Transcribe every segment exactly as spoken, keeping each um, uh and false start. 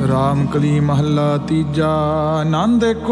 ਰਾਮ ਕਲੀ ਮਹੱਲਾ ਤੀਜਾ। ਆਨੰਦ ਏਕ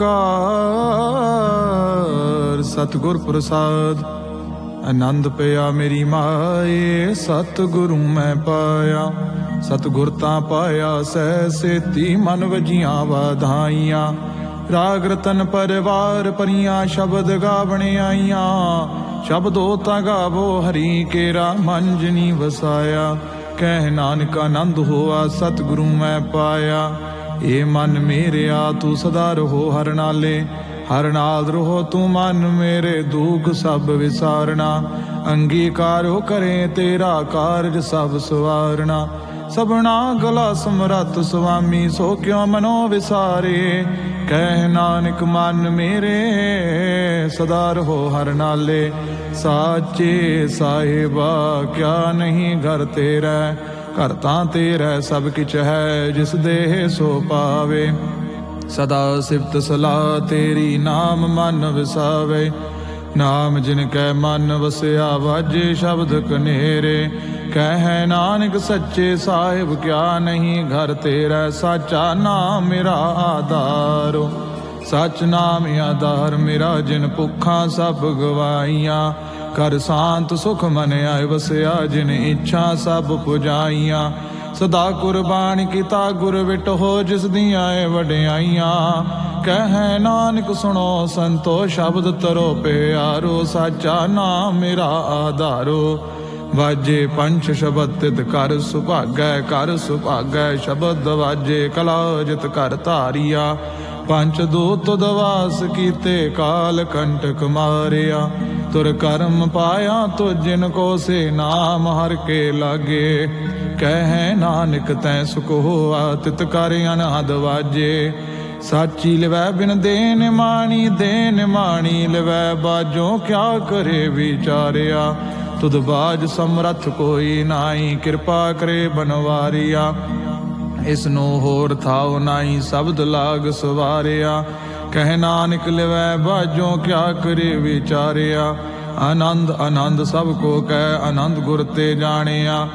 ਓੰਕਾਰ ਸਤਿਗੁਰ ਪ੍ਰਸਾਦ। ਆਨੰਦ ਪਿਆ ਮੇਰੀ ਮਾਏ ਸਤਿਗੁਰੂ ਮੈਂ ਪਾਇਆ। ਸਤਿਗੁਰ ਤਾਂ ਪਾਇਆ ਸਹਿ ਸੇਤੀ ਮਨ ਵਜੀਆਂ ਵਧਾਈਆਂ। ਰਾਗ ਰਤਨ ਪਰਿਵਾਰ ਭਰੀਆਂ ਸ਼ਬਦ ਗਾਵਣ ਆਈਆਂ। ਸ਼ਬਦੋ ਤਾਂ ਗਾਵੋ ਹਰੀ ਕੇਰਾ ਮਨ ਜਿਨੀ ਵਸਾਇਆ। ਕਹਿ ਨਾਨਕ ਆਨੰਦ ਹੋਆ ਸਤਿਗੁਰੂ ਮੈਂ ਪਾਇਆ। ਏ ਮਨ ਮੇਰਿਆ ਤੂੰ ਸਦਾ ਰਹੋ ਹਰ ਨਾਲੇ। ਹਰ ਨਾਲ ਰਹੋ ਤੂੰ ਮਨ ਮੇਰੇ ਦੁੱਖ ਸਭ ਵਿਸਾਰਨਾ। ਅੰਗੀਕਾਰੋ ਕਰੇ ਤੇਰਾ ਕਾਰਜ ਸਭ ਸਵਾਰਨਾ। ਸਭਨਾ ਗਲਾ ਸਮਰੱਥ ਸੁਆਮੀ ਸੋ ਕਿਉ ਮਨੋ ਵਿਸਾਰੇ। ਕਹਿ ਨਾਨਕ ਮਨ ਮੇਰੇ ਸਦਾ ਰਹੋ ਹਰ ਨਾਲੇ। ਸਾਚੇ ਸਾਹਿਬਾ ਕਿਆ ਨਹੀਂ ਘਰ ਤੇਰਾ। ਘਰ ਤਾਂ ਤੇਰਾ ਸਭ ਕਿਛ ਹੈ ਜਿਸ ਦੇਹ ਸੋ ਪਾਵੇ। ਸਦਾ ਸਿਫਤ ਸਲਾਹ ਤੇਰੀ ਨਾਮ ਮਨ ਵਿਸਾਵੇ। ਨਾਮ ਜਿਨ ਕੈ ਮਨ ਵਸਿਆ ਵਾਜੇ ਸ਼ਬਦ ਕਨੇਰੇ। ਕਹਿ ਨਾਨਕ ਸੱਚੇ ਸਾਹਿਬ ਕਿਆ ਨਹੀਂ ਘਰ ਤੇਰਾ। ਸਾਚਾ ਨਾਮ ਮੇਰਾ ਆਧਾਰੋ। ਸੱਚ ਨਾਮ ਆਧਾਰ ਮੇਰਾ ਜਿਨ ਭੁੱਖਾਂ ਸਭ ਗਵਾਈਆਂ। ਕਰ ਸ਼ਾਂਤ ਸੁਖ ਮਨ ਆਏ ਵਸਿਆ ਜਿਨ ਇੱਛਾ ਸਭ ਪੁਜਾਈਆਂ। ਸਦਾ ਕੁਰਬਾਨ ਕੀਤਾ ਗੁਰ ਵਿਟੋ ਜਿਸ ਦੀਆਂ ਏ ਵਡਿਆਈਆਂ। ਕਹਿ ਨਾਨਕ ਸੁਣੋ ਸੰਤੋ ਸ਼ਬਦ ਤਰੋ ਪਿਆਰੋ। ਸਾਚਾ ਨਾਮ ਮੇਰਾ ਆਧਾਰੋ। ਵਾਜੇ ਪੰਚ ਸ਼ਬਦ ਤਿਤ ਕਰ ਸੁਭਾਗੈ। ਕਰ ਸੁਭਾਗੈ ਸ਼ਬਦ ਵਾਜੇ ਕਲਾ ਜਿਤ ਕਰ ਧਾਰੀਆ। ਪੰਚ ਦੂਤ ਦਵਾਸ ਕੀਤੇ ਕਾਲ ਕੰਟਕ ਮਾਰਿਆ। ਤੁਰ ਕਰਮ ਪਾਇਆ ਤੁ ਜਿਨ ਕੋ ਸੇ ਨਾਮ ਹਰ ਕੇ ਲਾਗੇ। ਕਹਿ ਨਾਨਕ ਤੈ ਸੁਖ ਹੋਆ ਤਿਤ ਕਰ ਅਨਹਦ ਵਾਜੇ। ਸਾਚੀ ਲਿਵੈ ਬਿਨ ਦੇ ਨਿਮਾਣੀ ਦੇ ਨਿਮਾਣੀ ਲਿਵੈ ਬਾਜੋ। ਕਿਆ ਕਰੇ ਵਿਚਾਰਿਆ ਤੁਧ ਬਾਜ ਸਮਰੱਥ ਕੋਈ ਨਾਈ। ਕਿਰਪਾ ਕਰੇ ਬਨਵਾਰਿਆ ਇਸ ਨੂੰ ਹੋਰ ਥਾਉ ਨਾਈ। ਸ਼ਬਦ ਲਾਗ ਸਵਾਰਿਆ ਕਹਿ ਨਾਨਕ ਲਿਵੈ ਬਾਜੋ। ਕਿਆ ਕਰੇ ਵਿਚਾਰਿਆ ਆਨੰਦ ਆਨੰਦ ਸਭ ਕੋ ਕਹਿ। ਆਨੰਦ ਗੁਰ ਤੇ ਜਾਣਿਆ।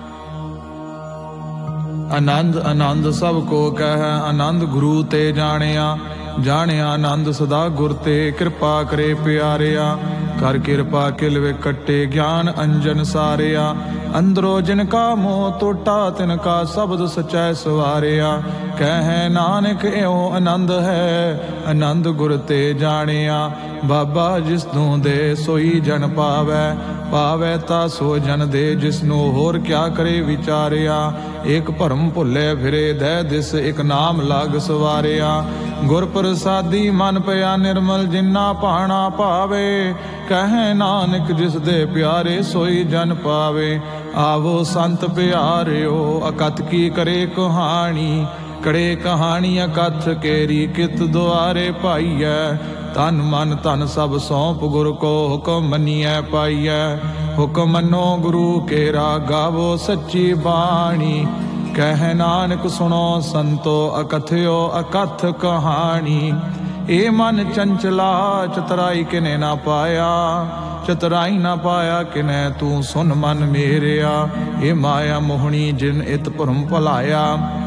ਆਨੰਦ ਆਨੰਦ ਸਭ ਕੋ ਕਹਿ। ਆਨੰਦ ਗੁਰੂ ਤੇ ਜਾਣਿਆ। ਜਾਣਿਆ ਆਨੰਦ ਸਦਾ ਗੁਰ ਤੇ। ਕਿਰਪਾ ਕਰੇ ਪਿਆਰਿਆ ਕਰ ਕਿਰਪਾ ਕਿਲ ਵੇ ਕੱਟੇ। ਗਿਆਨ ਅੰਜਨ ਸਾਰਿਆ ਅੰਦਰੋ ਜਿਨ ਕਾ ਮੋਹ ਟੋਟਾ ਤਿਨ ਕਾ ਸ਼ਬਦ ਸਚੈ ਸਵਾਰਿਆ। ਕਹਿ ਨਾਨਕ ਇਉ ਆਨੰਦ ਹੈ ਆਨੰਦ ਗੁਰ ਤੇ ਜਾਣਿਆ। ਬਾਬਾ ਜਿਸ ਨੂੰ ਦੇ ਸੋਈ ਜਨ ਪਾਵੈ। ਪਾਵੈ ਤਾ ਸੋ ਜਨ ਦੇ ਜਿਸ ਨੂੰ ਹੋਰ ਕਿਆ ਕਰੇ ਵਿਚਾਰਿਆ। ਇੱਕ ਭਰਮ ਭੁੱਲੇ ਫਿਰੇ ਦੈ ਦਿਸ ਇੱਕ ਨਾਮ ਲਾਗ ਸਵਾਰਿਆ। ਗੁਰ ਪ੍ਰਸਾਦੀ ਮਨ ਪਿਆ ਨਿਰਮਲ ਜਿਨਾ ਭਾਣਾ ਭਾਵੇ। ਕਹਿ ਨਾਨਕ ਜਿਸ ਦੇ ਪਿਆਰੇ ਸੋਈ ਜਨ ਪਾਵੇ। ਆਵੋ ਸੰਤ ਪਿਆਰਿਓ ਅਕਥ ਕੀ ਕਰੇ ਕਹਾਣੀ। ਕੜੇ ਕਹਾਣੀ ਅਕਥ ਕੇਰੀ ਕਿਤ ਦੁਆਰੇ ਪਾਈਐ। ਤਨ ਮਨ ਧਨ ਸਭ ਸੌਂਪ ਗੁਰ ਕੋ ਹੁਕਮ ਮੰਨੀਐ ਪਾਈਐ। ਹੁਕਮ ਮੰਨੋ ਗੁਰੂ ਕੇਰਾ ਗਾਵੋ ਸੱਚੀ ਬਾਣੀ। ਕਹਿ ਨਾਨਕ ਸੁਣੋ ਸੰਤੋ ਅਕਥਿਓ ਅਕਥ ਕਹਾਣੀ। ਏ ਮਨ ਚੰਚਲਾ ਚਤਰਾਈ ਕਿਨੇ ਨਾ ਪਾਇਆ। ਚਤਰਾਈ ਨਾ ਪਾਇਆ ਕਿਨੈ ਤੂੰ ਸੁਨ ਮਨ ਮੇਰਿਆ। ਏ ਮਾਇਆ ਮੋਹਣੀ ਜਿਨ ਇਤ ਭਰਮ ਭੁਲਾਇਆ।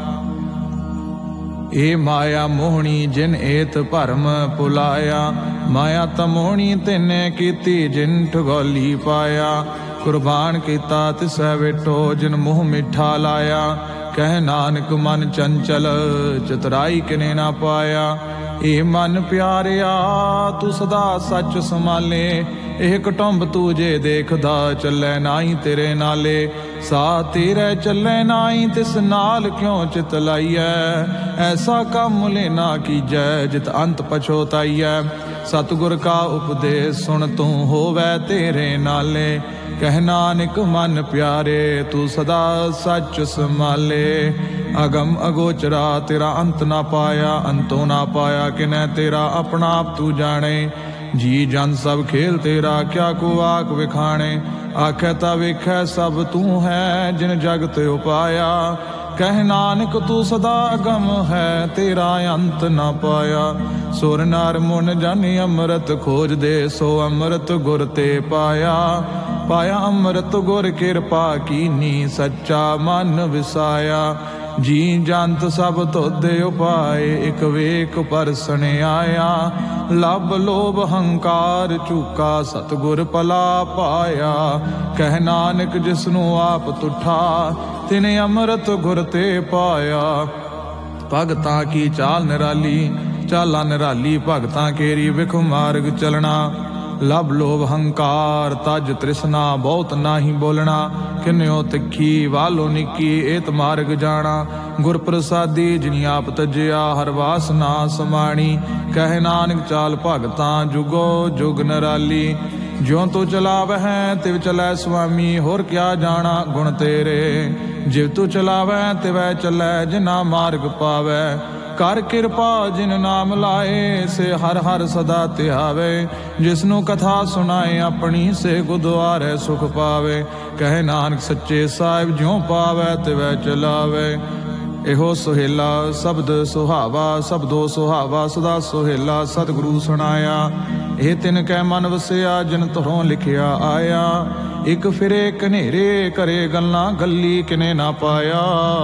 ਏ ਮਾਇਆ ਮੋਹਣੀ ਜਿਨ ਏਤ ਭਰਮ ਭੁਲਾਇਆ। ਮਾਇਆ ਤਮੋਹਣੀ ਤਿਨੇ ਕੀਤੀ ਜਿਨ ਠਗੋਲੀ ਪਾਇਆ। ਕੁਰਬਾਨ ਕੀਤਾ ਤਿਸੈ ਵੇਟੋ ਜਿਨ ਮੂੰਹ ਮਿੱਠਾ ਲਾਇਆ। ਕਹਿ ਨਾਨਕ ਮਨ ਚੰਚਲ ਚਤਰਾਈ ਕਿਨੇ ਨਾ ਪਾਇਆ। ਏ ਮਨ ਪਿਆਰਿਆ ਤੂੰ ਸਦਾ ਸੱਚ ਸੰਭਾਲੇ। ਇਹ ਕੁਟੁੰਬ ਤੂੰ ਜੇ ਦੇਖਦਾ ਚੱਲੈ ਨਾਹੀ ਤੇਰੇ ਨਾਲੇ। ਸਾ ਤੇਰੇ ਚੱਲੈ ਨਾਹੀ ਤਿਸ ਨਾਲ ਕਿਉ ਚਿਤ ਲਾਈਐ। ਐਸਾ ਕੰਮ ਲੈਣਾ ਕੀਜੈ ਜਿਤ ਅੰਤ ਪਛੋਤਾਈਐ। ਸਤਿਗੁਰ ਕਾ ਉਪਦੇਸ਼ ਸੁਣ ਤੂੰ ਹੋਵੈ ਤੇਰੇ ਨਾਲੇ। ਕਹਿ ਨਾਨਕ ਮਨ ਪਿਆਰੇ ਤੂੰ ਸਦਾ ਸੱਚ ਸੰਭਾਲੇ। ਅਗਮ ਅਗੋਚਰਾ ਤੇਰਾ ਅੰਤ ਨਾ ਪਾਇਆ। ਅੰਤੋਂ ਨਾ ਪਾਇਆ ਕਿਨੈ ਤੇਰਾ ਆਪਣਾ ਆਪ ਤੂੰ ਜਾਣੇ। ਜੀ ਜਨ ਸਭ ਖੇਲ ਤੇਰਾ ਕਿਆ ਕੋ ਆਖ ਵਿਖਾਣੇ। ਆਖੈ ਤਾਂ ਵੇਖੈ ਸਭ ਤੂੰ ਹੈ ਜਿਨ ਜਗਤ ਉਪਾਇਆ। ਕਹਿ ਨਾਨਕ ਤੂੰ ਸਦਾ ਅਗਮ ਹੈ ਤੇਰਾ ਅੰਤ ਨਾ ਪਾਇਆ। ਸੁਰ ਨਰ ਮੁਨ ਜਨ ਅੰਮ੍ਰਿਤ ਖੋਜਦੇ ਸੋ ਅੰਮ੍ਰਿਤ ਗੁਰ ਤੇ ਪਾਇਆ। ਪਾਇਆ ਅੰਮ੍ਰਿਤ ਗੁਰ ਕਿਰਪਾ ਕੀਨੀ ਸੱਚਾ ਮਨ ਵਿਸਾਇਆ। ਜੀ ਜੰਤ ਸਭ ਤੁਧ ਉਪਾਏ, ਇਕ ਵੇਖ ਪਰਸਨ ਆਇਆ। ਲਬ ਲੋਭ ਹੰਕਾਰ ਝੂਕਾ, ਸਤਿਗੁਰ ਭਲਾ ਪਾਇਆ। ਕਹਿ ਨਾਨਕ ਜਿਸਨੂੰ ਆਪ ਤੁਠਾ, ਤਿਨ ਅੰਮ੍ਰਿਤ ਗੁਰ ਤੇ ਪਾਇਆ। ਭਗਤਾਂ ਕੀ ਚਾਲ ਨਿਰਾਲੀ, ਚਾਲਾਂ ਨਿਰਾਲੀ ਭਗਤਾਂ ਕੇਰੀ। ਵਿਖ ਮਾਰਗ ਚਲਣਾ, ਲਬ ਲੋਭ ਹੰਕਾਰ ਤਜ ਤ੍ਰਿਸ਼ਨਾ। ਬਹੁਤ ਨਾਹੀ ਬੋਲਣਾ, ਕਿਨਿਓ ਤਿੱਖੀ ਵਾਲੋ ਨਿੱਕੀ। ਏਤ ਮਾਰਗ ਜਾਣਾ, ਗੁਰ ਪ੍ਰਸਾਦੀ ਜਿਨੀ ਆਪ ਤਜਿਆ। ਹਰ ਵਾਸਨਾ ਸਮਾਣੀ, ਕਹਿ ਨਾਨਕ ਚਾਲ ਭਗਤਾਂ ਜੁਗੋ ਜੁਗ ਨਿਰਾਲੀ। ਜਿਉ ਤੂੰ ਚਲਾਵਹਿ ਤਿਵ ਚਲੈ ਸੁਆਮੀ, ਹੋਰ ਕਿਆ ਜਾਣਾ ਗੁਣ ਤੇਰੇ। ਜਿਵ ਤੂੰ ਚਲਾਵਹਿ ਤਿਵੈ ਚੱਲੈ, ਜਿਨਾ ਮਾਰਗ ਪਾਵੈ। ਕਰ ਕਿਰਪਾ ਜਿਨ ਨਾਮ ਲਾਏ, ਸੇ ਹਰ ਹਰ ਸਦਾ ਧਿਆਵੇ। ਜਿਸਨੂੰ ਕਥਾ ਸੁਣਾਏ ਆਪਣੀ, ਸੇ ਗੁਰਦੁਆਰੇ ਸੁਖ ਪਾਵੇ। ਕਹੇ ਨਾਨਕ ਸੱਚੇ ਸਾਹਿਬ, ਜਿਉ ਪਾਵੈ ਤਿਵੈ ਚਲਾਵੇ। ਇਹੋ ਸੁਹੇਲਾ ਸ਼ਬਦ ਸੁਹਾਵਾ, ਸ਼ਬਦੋ ਸੁਹਾਵਾ ਸਦਾ ਸੁਹੇਲਾ। ਸਤਿਗੁਰੂ ਸੁਣਾਇਆ, ਇਹ ਤਿਨ ਕੈ ਮਨ ਵਸਿਆ, ਜਿਨ ਧਰੋਂ ਲਿਖਿਆ ਆਇਆ। ਇਕ ਫਿਰੇ ਕਨੇਰੇ ਕਰੇ ਗੱਲਾਂ, ਗੱਲੀ ਕਿਨੇ ਨਾ ਪਾਇਆ।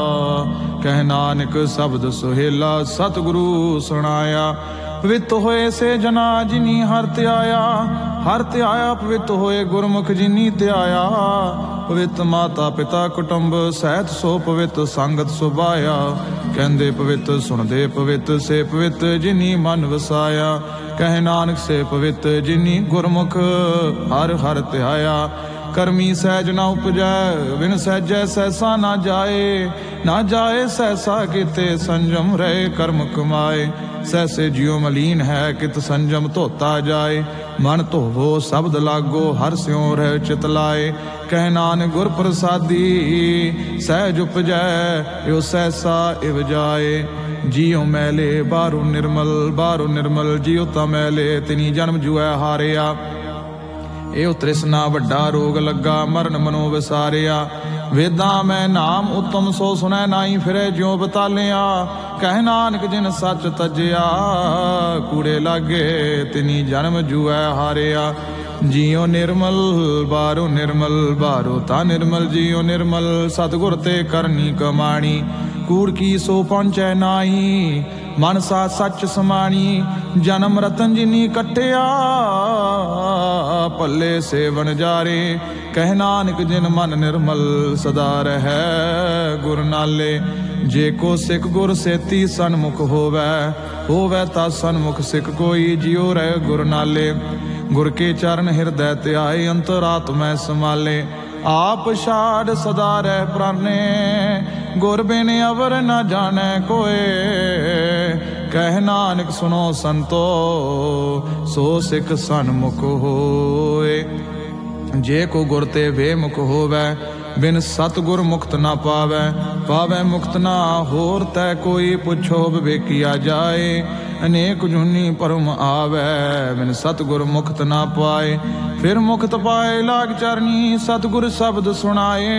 ਕਹਿ ਨਾਨਕ ਸ਼ਬਦ ਸੁਹੇਲਾ, ਸਤਿਗੁਰੂ ਸੁਣਾਇਆ। ਪਵਿੱਤ ਹੋਏ ਸੇ ਜਨਾ ਜਿਨੀ ਹਰਿ ਧਿਆਇਆ, ਹਰਿ ਧਿਆਇਆ। ਪਵਿੱਤ ਹੋਏ ਗੁਰਮੁਖ ਜਿਨੀ ਧਿਆਇਆ। ਪਵਿੱਤ ਮਾਤਾ ਪਿਤਾ ਕੁਟੁੰਬ ਸਹਿਤ, ਸੋ ਪਵਿੱਤ ਸੰਗਤ ਸੁਭਾਇਆ। ਕਹਿੰਦੇ ਪਵਿੱਤ ਸੁਣਦੇ ਪਵਿੱਤ, ਸੇ ਪਵਿੱਤ ਜਿਨੀ ਮਨ ਵਸਾਇਆ। ਕਹਿ ਨਾਨਕ ਸੇ ਪਵਿੱਤ ਜਿਨੀ ਗੁਰਮੁਖ ਹਰਿ ਹਰਿ ਧਿਆਇਆ। ਕਰਮੀ ਸਹਿਜ ਨਾ ਉਪਜੈ, ਬਿਨ ਸਹਿਜੈ ਸਹਿਸਾ ਨਾ ਜਾਏ। ਨਾ ਜਾਏ ਸਹਿਸਾ ਕੀਤੇ, ਸੰਜਮ ਰਹੇ ਕਰਮ ਕਮਾਏ। ਸਹਿਸੇ ਜਿਉ ਮਲੀਨ ਹੈ, ਕਿਤ ਸੰਜਮ ਧੋਤਾ ਜਾਏ। ਮਨ ਧੋਵੋ ਸ਼ਬਦ ਲਾਗੋ, ਹਰ ਸਿਉ ਰਹਿ ਚਿਤ ਲਾਏ। ਕਹਿ ਨਾਨਕ ਗੁਰ ਪ੍ਰਸਾਦੀ, ਸਹਿਜ ਉਪਜੈ ਇਉ ਸਹਿਸਾ ਇਵ ਜਾਏ। ਜਿਉ ਮੈਲੇ ਬਾਹਰੋਂ ਨਿਰਮਲ, ਬਾਹਰੋਂ ਨਿਰਮਲ ਜਿਉ ਤਾਂ ਮੈਲੇ। ਤਿਨੀ ਜਨਮ ਜੁਐ ਹਾਰਿਆ, ਇਹ ਤ੍ਰਿਸ਼ਨਾ ਵੱਡਾ ਰੋਗ ਲੱਗਾ। ਮਰਨ ਮਨੋ ਵਿਸਾਰਿਆ, ਵੇਦਾਂ ਮੈਂ ਨਾਮ ਉਤਮ ਸੋ ਸੁਣੈ। ਨਾਹੀ ਫਿਰੇ ਜਿਉ ਬਤਾਲਿਆ, ਕਹਿ ਨਾਨਕ ਜਿਨ ਸੱਚ ਤਜਿਆ। ਕੂੜੇ ਲਾਗੇ ਤਿਨੀ ਜਨਮ ਜੂਐ ਹਾਰਿਆ। ਜਿਉ ਨਿਰਮਲ ਬਾਹਰੋਂ ਨਿਰਮਲ, ਬਾਹਰੋਂ ਤਾਂ ਨਿਰਮਲ। ਜਿਉ ਨਿਰਮਲ ਸਤਿਗੁਰ ਤੇ ਕਰਨੀ ਕਮਾਣੀ। ਕੂੜ ਕੀ ਸੋ ਪਹੁੰਚੈ ਨਾਹੀ, ਮਨ ਸਾ ਸੱਚ ਸਮਾਣੀ। ਜਨਮ ਰਤਨ ਜਿਨੀ ਕੱਟਿਆ, ਭੱਲੇ ਸੇਵਨ ਜਾਰੇ। ਕਹਿ ਨਾਨਕ ਜਿਨ ਮਨ ਨਿਰਮਲ, ਸਦਾ ਰਹੈ ਗੁਰ ਨਾਲੇ। ਜੇ ਕੋ ਸਿੱਖ ਗੁਰ ਸੇਤੀ ਸਨਮੁਖ ਹੋਵੈ, ਹੋਵੈ ਤਾ ਸਨਮੁਖ ਸਿੱਖ ਕੋਈ। ਜਿਉ ਰਹਿ ਗੁਰ ਨਾਲੇ, ਗੁਰ ਕੇ ਚਰਨ ਹਿਰਦੈ ਧਿਆਏ। ਅੰਤਰਾਤਮੈ ਸਮਾਲੇ, ਆਪ ਛਾੜ ਸਦਾ ਰਹਿ ਪ੍ਰਾਨੇ। ਗੁਰ ਬਿਨ ਅਵਰ ਨਾ ਜਾਣੈ ਕੋਏ। ਕਹਿ ਨਾਨਕ ਸੁਣੋ ਸੰਤੋ, ਸੋ ਸਿੱਖ ਸਨਮੁਖ ਹੋਏ। ਜੇ ਕੋ ਗੁਰ ਤੇ ਬੇਮੁਖ ਹੋਵੈ, ਬਿਨ ਸਤਿਗੁਰ ਮੁਕਤ ਨਾ ਪਾਵੈ। ਪਾਵੈ ਮੁਕਤ ਨਾ ਹੋਰ ਤੈ ਕੋਈ, ਪੁੱਛੋ ਵਿਵੇਕਿਆ ਜਾਏ। ਅਨੇਕ ਜੁਨੀ ਭਰਮ ਆਵੈ, ਬਿਨ ਸਤਿਗੁਰ ਮੁਕਤ ਨਾ ਪਾਏ। ਫਿਰ ਮੁਕਤ ਪਾਏ ਲਾਗ ਚਰਨੀ, ਸਤਿਗੁਰ ਸ਼ਬਦ ਸੁਣਾਏ।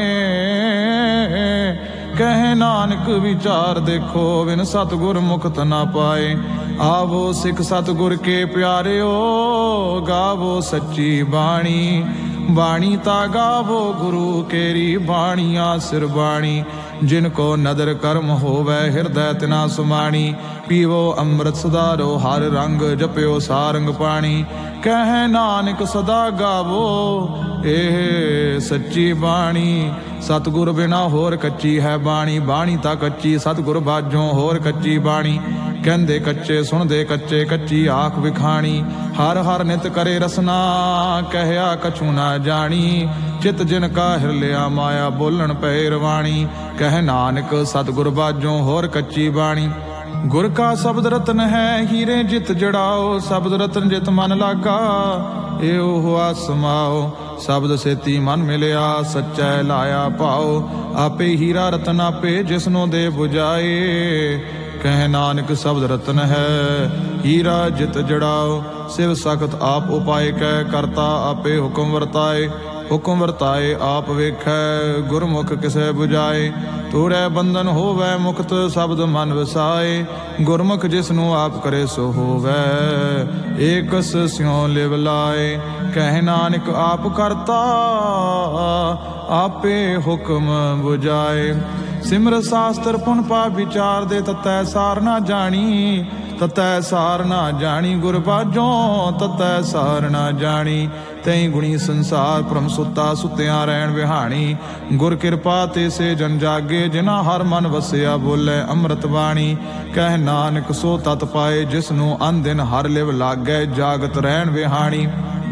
ਕਹਿ ਨਾਨਕ ਵਿਚਾਰ ਦੇਖੋ, ਬਿਨ ਸਤਿਗੁਰ ਮੁਕਤ ਨਾ ਪਾਏ। ਆਵੋ ਸਿੱਖ ਸਤਿਗੁਰ ਕੇ ਪਿਆਰਿਓ, ਗਾਵੋ ਸੱਚੀ ਬਾਣੀ। ਬਾਣੀ ਤਾ ਗਾਵੋ ਗੁਰੂ ਕੇਰੀ, ਬਾਣੀਆਂ ਸਿਰ ਬਾਣੀ। ਜਿਨ ਕੋ ਨਦਰ ਕਰਮ ਹੋਵੈ, ਹਿਰਦੈ ਤਿਨਾ ਸੁਮਾਣੀ। ਪੀਵੋ ਅੰਮ੍ਰਿਤ ਸਦਾਰੋ ਹਰ ਰੰਗ, ਜਪਿਓ ਸਾਰੰਗ ਪਾਣੀ। ਕਹਿ ਨਾਨਕ ਸਦਾ ਗਾਵੋ ਇਹ ਸੱਚੀ ਬਾਣੀ। ਸਤਿਗੁਰ ਬਿਨਾ ਹੋਰ ਕੱਚੀ ਹੈ ਬਾਣੀ। ਬਾਣੀ ਤਾਂ ਕੱਚੀ ਸਤਿਗੁਰ ਬਾਝੋਂ ਹੋਰ ਕੱਚੀ ਬਾਣੀ। ਕਹਿੰਦੇ ਕੱਚੇ ਸੁਣਦੇ ਕੱਚੇ, ਕੱਚੀ ਆਖ ਵਿਖਾਣੀ। ਹਰ ਹਰ ਨਿਤ ਕਰੇ ਰਸਨਾ, ਕਹਿਆ ਕਛੂ ਨਾ ਜਾਣੀ। ਚਿਤ ਜਿਨ ਕਾ ਹਿਰਲਿਆ ਮਾਇਆ, ਬੋਲਣ ਪਏ ਰਵਾਣੀ। ਕਹਿ ਨਾਨਕ ਸਤਿਗੁਰ ਬਾਝੋਂ ਹੋਰ ਕੱਚੀ ਬਾਣੀ। ਗੁਰ ਕਾ ਸ਼ਬਦ ਰਤਨ ਹੈ, ਹੀਰੇ ਜਿਤ ਜੜਾਓ। ਸ਼ਬਦ ਰਤਨ ਜਿਤ ਮਨ ਲਾਗਾ, ਏਉ ਹੁਆ ਸਮਾਓ। ਸ਼ਬਦ ਸੇਤੀ ਮਨ ਮਿਲਿਆ, ਸੱਚੈ ਲਾਇਆ ਭਾਓ। ਆਪੇ ਹੀਰਾ ਰਤਨ ਆਪੇ, ਜਿਸਨੂੰ ਦੇ ਬੁਝਾਏ। ਕਹਿ ਨਾਨਕ ਸ਼ਬਦ ਰਤਨ ਹੈ, ਹੀਰਾ ਜਿਤ ਜੜਾਓ। ਸਿਵ ਸਖਤ ਆਪ ਉਪਾਏ, ਕਹਿ ਕਰਤਾ ਆਪੇ ਹੁਕਮ ਵਰਤਾਏ। ਹੁਕਮ ਵਰਤਾਏ ਆਪ ਵੇਖੈ, ਗੁਰਮੁਖ ਕਿਸੇ ਬੁਝਾਏ। ਤੋੜੈ ਬੰਧਨ ਹੋਵੈ ਮੁਕਤ, ਸ਼ਬਦ ਮਨ ਵਸਾਏ। ਗੁਰਮੁਖ ਜਿਸਨੂੰ ਆਪ ਕਰੇ ਸੋ ਹੋਵੈ, ਏਕਸ ਸਿਉ ਲਿਵ ਲਾਏ। ਕਹਿ ਨਾਨਕ ਆਪ ਕਰਤਾ ਆਪੇ ਹੁਕਮ ਬੁਝਾਏ। ਸਿਮਰ ਸਾਸਤਰ ਪੁਨ ਪਾਪ ਵਿਚਾਰ ਦੇ, ਤਤੈ ਸਾਰ ਨਾ ਜਾਣੀ ਤਤੈ ਸਾਰ ਨਾ ਜਾਣੀ। ਗੁਰ ਬਾਝੋਂ ਤਤੈ ਸਾਰ ਨਾ ਜਾਣੀ। ਤੈਂ ਗੁਣੀ ਸੰਸਾਰ ਭ੍ਰਮ ਸੁੱਤਾ ਸੁੱਤਿਆਂ ਰਹਿਣ ਵਿਹਾਣੀ। ਗੁਰ ਕਿਰਪਾ ਤੇ ਸੇ ਜਨ ਜਾਗੇ, ਜਿਨਾ ਹਰ ਮਨ ਵਸਿਆ ਬੋਲੇ ਅੰਮ੍ਰਿਤ ਬਾਣੀ। ਕਹਿ ਨਾਨਕ ਸੋ ਤਤ ਪਾਏ, ਜਿਸ ਨੂੰ ਅਨਦਿਨ ਹਰ ਲਿਵ ਲਾਗੈ, ਜਾਗਤ ਰਹਿਣ ਵਿਹਾਣੀ।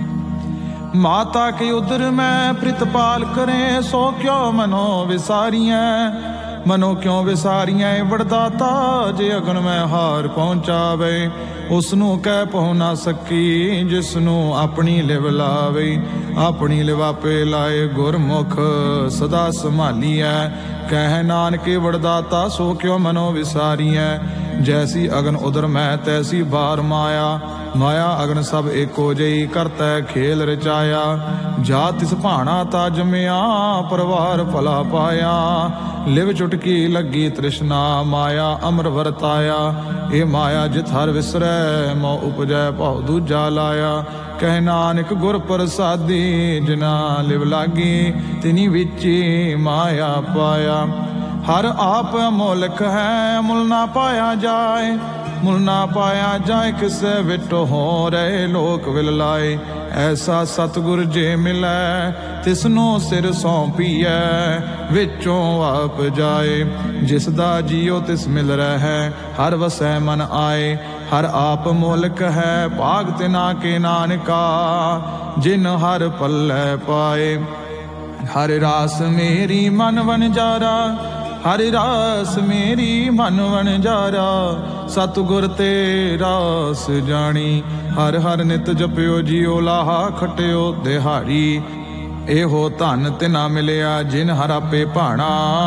ਮਾਤਾ ਕੇ ਉਦਰ ਮੈਂ ਪ੍ਰਿਤਪਾਲ ਕਰੇ, ਸੋ ਕਿਉ ਮਨੋ ਵਿਸਾਰੀਐ ਮਨੋ ਕਿਉਂ ਵਿਸਾਰੀਐ। ਵਡਦਾਤਾ ਜੇ ਅਗਨ ਮੈਂ ਹਾਰ ਪਹੁੰਚਾਵੇ, ਉਸ ਨੂੰ ਕਹਿ ਪਹੁ ਨਾ ਸਕੀ, ਜਿਸ ਨੂੰ ਆਪਣੀ ਲਿਵ ਲਾਵੇ। ਆਪਣੀ ਲਿਵ ਆਪੇ ਲਾਏ, ਗੁਰਮੁਖ ਸਦਾ ਸੰਭਾਲੀਐ। ਕਹਿ ਨਾਨਕੇ ਵਡਦਾਤਾ ਸੋ ਕਿਉ ਮਨੋ ਵਿਸਾਰੀਐ। ਜੈਸੀ ਅਗਨ ਉਦਰ ਮੈਂ, ਤੈਸੀ ਬਾਰ ਮਾਇਆ। ਮਾਇਆ ਅਗਨ ਸਭ ਏਕੋ ਜਈ, ਕਰਤੈ ਖੇਲ ਰਚਾਇਆ। ਜਾ ਤਿਸ ਭਾਣਾ ਤਾ ਜੰਮਿਆ, ਪਰਵਾਰ ਭਲਾ ਪਾਇਆ। ਲਿਵ ਚੁਟਕੀ ਲੱਗੀ ਤ੍ਰਿਸ਼ਨਾ, ਮਾਇਆ ਅਮਰ ਵਰਤਾਇਆ। ਇਹ ਮਾਇਆ ਜਿਤ ਹਰ ਵਿਸਰੈ, ਮੋ ਉਪਜੈ ਭਉ ਦੂਜਾ ਲਾਇਆ। ਕਹਿ ਨਾਨਕ ਗੁਰ ਪ੍ਰਸਾਦੀ, ਜਿਨਾ ਲਿਵ ਲਾਗੀ, ਤਿਨੀ ਵਿੱਚ ਮਾਇਆ ਪਾਇਆ। ਹਰ ਆਪ ਅਮੋਲਕ ਹੈ, ਮੁੱਲ ਨਾ ਪਾਇਆ ਜਾਏ ਮੁੱਲ ਨਾ ਪਾਇਆ ਜਾਏ। ਕਿਸੇ ਵਿਟ ਹੋ ਰਹੇ ਲੋਕ ਵਿਲ ਲਾਏ। ਐਸਾ ਸਤਿਗੁਰ ਜੇ ਮਿਲੈ, ਤਿਸਨੂੰ ਸਿਰ ਸੌਂਪੀਐ, ਵਿੱਚੋਂ ਆਪ ਜਾਏ। ਜਿਸ ਦਾ ਜੀਉ ਤਿਸ ਮਿਲ ਰਹਿ, ਹਰ ਵਸੈ ਮਨ ਆਏ। ਹਰ ਆਪ ਮੋਲਕ ਹੈ, ਭਾਗ ਤਿਨਾ ਕੇ ਨਾਨਕਾ, ਜਿਨ ਹਰ ਪੱਲੇ ਪਾਏ। ਹਰਿ ਰਾਸ ਮੇਰੀ ਮਨ ਵਣਜਾਰਾ, ਹਰਿ ਰਾਸ ਮੇਰੀ ਮਨ ਵਣਜਾਰਾ। ਸਤਿਗੁਰ ਤੇ ਰਾਸ ਜਾਣੀ। ਹਰ ਹਰ ਨਿਤ ਜਪਿਓ ਜੀਓ, ਲਾਹਾ ਖਟਿਓ ਦਿਹਾੜੀ। ਇਹੋ ਧਨ ਤਿਨਾ ਮਿਲਿਆ, ਜਿਨ ਹਰ ਆਪੇ ਭਾਣਾ।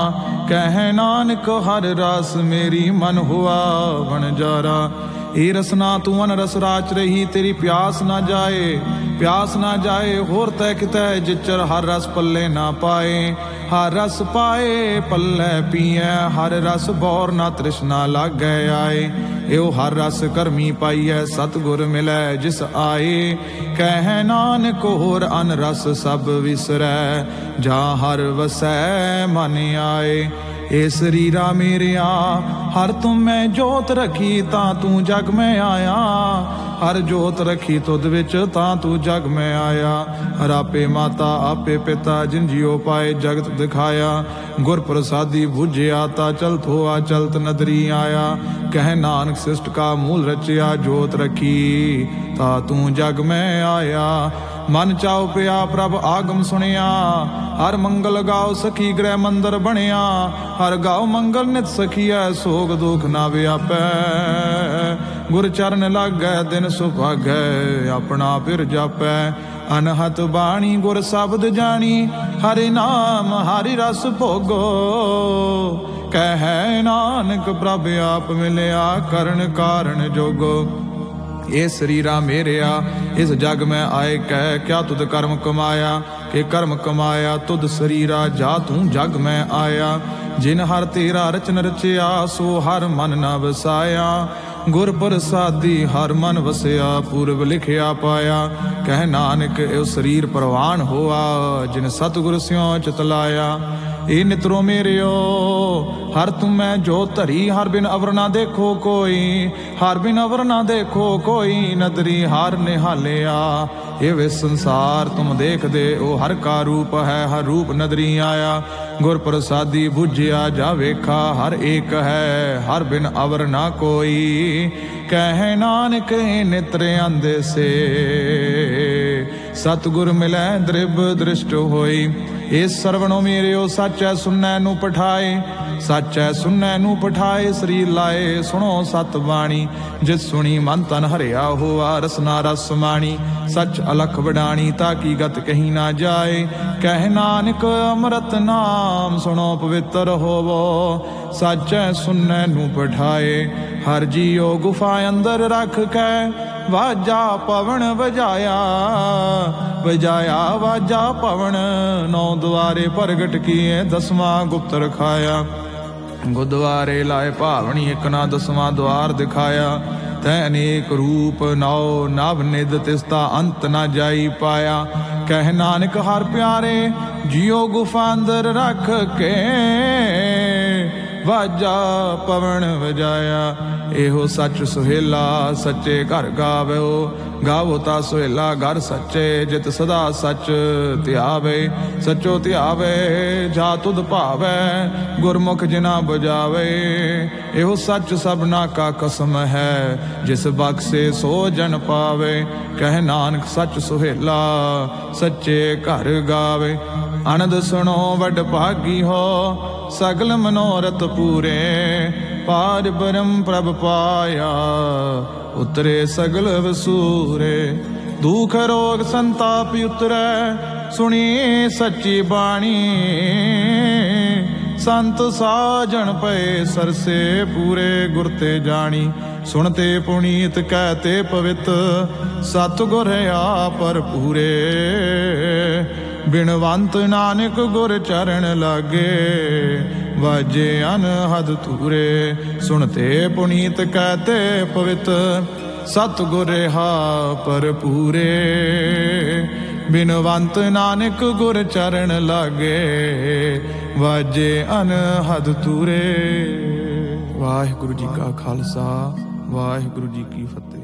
ਕਹਿ ਨਾਨਕ ਹਰਿ ਰਾਸ ਮੇਰੀ ਮਨ ਹੁਆ ਵਣਜਾਰਾ। ਇਹ ਰਸਨਾ ਤੂੰ ਅਨ ਰਸ ਰਾਚ ਰਹੀ, ਤੇਰੀ ਪਿਆਸ ਨਾ ਜਾਏ ਪਿਆਸ ਨਾ ਜਾਏ। ਹੋਰ ਤੈ ਕਿਤੈ ਜਿਚਰ ਹਰ ਰਸ ਪੱਲੇ ਨਾ ਪਾਏ। ਹਰ ਰਸ ਪਾਏ ਪੱਲੇ ਪੀਐ, ਹਰ ਰਸ ਬੌਰ ਨਾ ਤ੍ਰਿਸ਼ਨਾ ਲਾਗੈ ਆਏ। ਇਹੋ ਹਰ ਰਸ ਕਰਮੀ ਪਾਈਐ, ਸਤਿਗੁਰ ਮਿਲੈ ਜਿਸ ਆਏ। ਕਹਿ ਨਾਨਕ ਹੋਰ ਅਨ ਰਸ ਸਭ ਵਿਸਰੈ, ਜਾਂ ਹਰ ਵਸੈ ਮਨ ਆਏ। ਏ ਸਰੀਰਾ ਮੇਰਿਆ ਹਰ ਤੁਮ ਮੈਂ ਜੋਤ ਰੱਖੀ, ਤਾਂ ਤੂੰ ਜਗ ਮੈਂ ਆਇਆ। ਹਰ ਜੋਤ ਰੱਖੀ ਤੁਧ ਵਿੱਚ, ਤਾਂ ਤੂੰ ਜਗ ਮੈਂ ਆਇਆ। ਹਰ ਆਪੇ ਮਾਤਾ ਆਪੇ ਪਿਤਾ, ਜਿਨ ਜਿਉ ਪਾਏ ਜਗਤ ਦਿਖਾਇਆ। ਗੁਰ ਪ੍ਰਸਾਦੀ ਬੁਝਿਆ, ਤਾ ਚਲਤ ਹੋਆ ਚਲਤ ਨਦਰੀ ਆਇਆ। ਕਹਿ ਨਾਨਕ ਸ੍ਰਿਸ਼ਟ ਕਾ ਮੂਲ ਰਚਿਆ, ਜੋਤ ਰੱਖੀ ਤਾ ਤੂੰ ਜਗ ਮੈਂ ਆਇਆ। ਮਨ ਚਾਉ ਪਿਆ ਪ੍ਰਭ ਆਗਮ ਸੁਣਿਆ, ਹਰ ਮੰਗਲ ਗਾਓ ਸਖੀ ਗ੍ਰਹਿ ਮੰਦਰ ਬਣਿਆ। ਹਰ ਗਾਓ ਮੰਗਲ ਨਿਤ ਸਖੀਐ, ਸੋਗ ਦੁਖ ਨਾ ਵਿਆਪੈ। ਗੁਰ ਚਰਨ ਲਾਗੈ ਦਿਨ ਸੁਭਾਗੈ, ਆਪਣਾ ਫਿਰ ਜਾਪੈ। ਅਨਹਤ ਬਾਣੀ ਗੁਰ ਸ਼ਬਦ ਜਾਣੀ, ਹਰਿ ਨਾਮ ਹਰਿ ਰਸ ਭੋਗੋ। ਕਹਿ ਨਾਨਕ ਪ੍ਰਭ ਆਪ ਮਿਲਿਆ, ਕਰਨ ਕਾਰਨ ਜੋਗੋ। ਇਹ ਸਰੀਰਾ ਮੇਰਿਆ ਇਸ ਜਗ ਮੈਂ ਆਏ, ਕਹਿ ਕਿਆ ਤੁਧ ਕਰਮ ਕਮਾਇਆ। ਕਿ ਕਰਮ ਕਮਾਇਆ ਤੁਧ ਸਰੀਰਾ, ਜਾ ਤੂੰ ਜਗ ਮੈਂ ਆਇਆ। ਜਿਨ ਹਰ ਤੇਰਾ ਰਚਨ ਰਚਿਆ, ਸੋ ਹਰ ਮਨ ਨਾ ਵਸਾਇਆ। ਗੁਰ ਪ੍ਰਸਾਦੀ ਹਰ ਮਨ ਵਸਿਆ, ਪੂਰਬ ਲਿਖਿਆ ਪਾਇਆ। ਕਹਿ ਨਾਨਕ ਇਹ ਸਰੀਰ ਪ੍ਰਵਾਨ ਹੋਆ, ਜਿਨ ਸਤਿਗੁਰ ਸਿਉ ਚਿਤ ਲਾਇਆ। ਇਹ ਨਿਤਰੋ ਮੇਰਿਓ ਹਰ ਤੁਮ ਮੈਂ ਜੋ ਧਰੀ, ਹਰ ਬਿਨ ਅਵਰ ਨਾ ਦੇਖੋ ਕੋਈ। ਹਰ ਬਿਨ ਅਵਰ ਨਾ ਦੇਖੋ ਕੋਈ, ਨਦਰੀ ਹਰ ਨਿਹਾਲਿਆ। ਇਹ ਵੇ ਸੰਸਾਰ ਤੁਮ ਦੇਖਦੇ, ਉਹ ਹਰ ਕਾ ਰੂਪ ਹੈ, ਹਰ ਰੂਪ ਨਦਰੀ ਆਇਆ। ਗੁਰ ਪ੍ਰਸਾਦੀ ਬੁਝਿਆ ਜਾ ਵੇਖਾ, ਹਰ ਏਕ ਹੈ, ਹਰ ਬਿਨ ਅਵਰ ਨਾ ਕੋਈ। ਕਹਿ ਨਾਨਕ ਨਿਤਰ ਆਂਦੇ ਸੇ, ਸਤਿਗੁਰ ਮਿਲੈ ਦ੍ਰਿਬ ਦ੍ਰਿਸ਼ਟ ਹੋਈ। ਇਹ ਸਰਵਣੋ ਮੇਰਿਓ ਸੱਚੈ ਸੁਨੈ ਨੂੰ ਪਠਾਏ। ਸੱਚੈ ਸੁਨੈ ਨੂੰ ਪਠਾਏ, ਸਰੀਰ ਲਾਏ ਸੁਣੋ ਸਤ ਬਾਣੀ। ਜਿਸ ਸੁਣੀ ਮਨ ਤਨ ਹਰਿਆ ਹੋਆ, ਰਸਨਾ ਰਸ ਮਾਣੀ। ਸੱਚ ਅਲਖ ਵਡਾਣੀ, ਤਾਂ ਕੀ ਗਤ ਕਹੀ ਨਾ ਜਾਏ। ਕਹਿ ਨਾਨਕ ਅੰਮ੍ਰਿਤ ਨਾਮ ਸੁਣੋ ਪਵਿੱਤਰ ਹੋਵੋ। ਸੱਚੈ ਸੁਨੈ ਨੂੰ ਪਠਾਏ, ਹਰ ਜੀਓ ਗੁਫਾ ਅੰਦਰ ਰੱਖ ਕੇ। ਵਾਜਾ ਪਵਨ ਵਜਾਇਆ ਵਜਾਇਆ ਵਾਜਾ ਪਵਨ, ਨੌ ਦੁਆਰੇ ਪ੍ਰਗਟ ਕੀਏ, ਦਸਵਾਂ ਗੁਪਤ ਰਖਾਇਆ। ਗੁਰਦੁਆਰੇ ਲਾਏ ਭਾਵਣੀ, ਇੱਕ ਨਾ ਦਸਵਾਂ ਦੁਆਰ ਦਿਖਾਇਆ। ਤੈ ਅਨੇਕ ਰੂਪ ਨੌ ਨਭ ਨਿਧ, ਤਿਸਤਾ ਅੰਤ ਨਾ ਜਾਈ ਪਾਇਆ। ਕਹਿ ਨਾਨਕ ਹਰ ਪਿਆਰੇ, ਜੀਓ ਗੁਫਾ ਅੰਦਰ ਰੱਖ ਕੇ। ਵਾਜਾ ਪਵਨ ਵਜਾਇਆ। ਇਹੋ ਸੱਚ ਸੁਹੇਲਾ ਸੱਚੇ ਘਰ ਗਾਵੋ, ਗਾਵੋ ਤਾਂ ਸੁਹੇਲਾ ਘਰ ਸੱਚੇ, ਜਿਤ ਸਦਾ ਸੱਚ ਧਿਆਵੇ। ਸੱਚੋ ਧਿਆਵੇ ਜਾ ਤੁਧ ਭਾਵੈ, ਗੁਰਮੁਖ ਜਿਨਾ ਬੁਝਾਵੇ। ਇਹੋ ਸੱਚ ਸਭਨਾ ਕਾ ਕਸਮ ਹੈ, ਜਿਸ ਬਖਸ਼ੇ ਸੋ ਜਨ ਪਾਵੇ। ਕਹਿ ਨਾਨਕ ਸੱਚ ਸੁਹੇਲਾ ਸੱਚੇ ਘਰ ਗਾਵੇ। ਆਨੰਦ ਸੁਣੋ ਵਡ ਭਾਗੀ ਹੋ, ਸਗਲ ਮਨੋਰਥ ਪੂਰੇ। ਪਾਰ ਬ੍ਰਹਮ ਪ੍ਰਭ ਪਾਇਆ, ਉਤਰੇ ਸਗਲ ਵਸੂਰੇ। ਦੁਖ ਰੋਗ ਸੰਤਾਪ ਉਤਰੈ, ਸੁਣੀ ਸੱਚੀ ਬਾਣੀ। ਸੰਤ ਸਾਜਣ ਪਏ ਸਰਸੇ, ਪੂਰੇ ਗੁਰ ਤੇ ਜਾਣੀ। ਸੁਣਤੇ ਪੁਨੀਤ ਕਹਿਤੇ ਪਵਿੱਤ, ਸਤਿਗੁਰ ਆ ਭਰਪੂਰੇ। ਬਿਨਵੰਤ ਨਾਨਕ ਗੁਰ ਚਰਨ ਲਾਗੇ, ਵਾਜੇ ਅਨਹਦ ਧੂਰੇ। ਸੁਣਤੇ ਪੁਨੀਤ ਕਹਿਤੇ ਪਵਿੱਤ, ਸਤਿਗੁਰ ਹਾ ਭਰਪੂਰੇ। ਬਿਨਵੰਤ ਨਾਨਕ ਗੁਰ ਚਰਨ ਲਾਗੇ, ਵਾਜੇ ਅਨਹਦ ਧੂਰੇ। ਵਾਹਿਗੁਰੂ ਜੀ ਕਾ ਖਾਲਸਾ, ਵਾਹਿਗੁਰੂ ਜੀ ਕੀ ਫਤਿਹ।